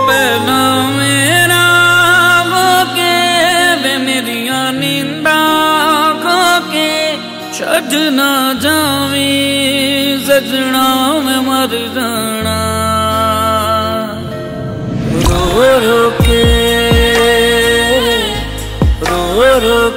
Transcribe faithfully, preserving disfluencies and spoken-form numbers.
पहला मेरा होके वे मेरिया नींदा खोके छड़ ना जावी सजना मैं मर जाना रो रो के रो रो